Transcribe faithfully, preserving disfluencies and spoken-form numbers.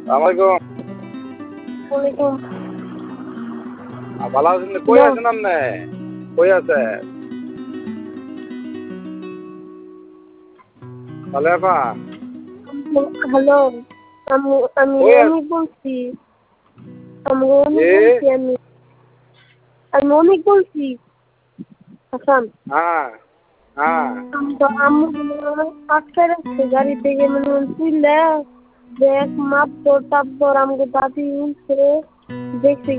আসসালামাইকুম। ওয়ালাইকুম। ভালো আছেন? কই আছেন আপনি? কই আছে? তাহলে আপা হ্যালো, আমি আমি কই আছেন? অনেক বলছি। আমি অনেক জি? বলছি আমি আমি অনেক বলছি। হাসান, হ্যাঁ হ্যাঁ। আমি তো আম্মু আটকে রাখছে গাড়ি থেকে মানে তুইলে দেখ মাপ তোর তারপর আমাকে দাদি উঠছে দেখছি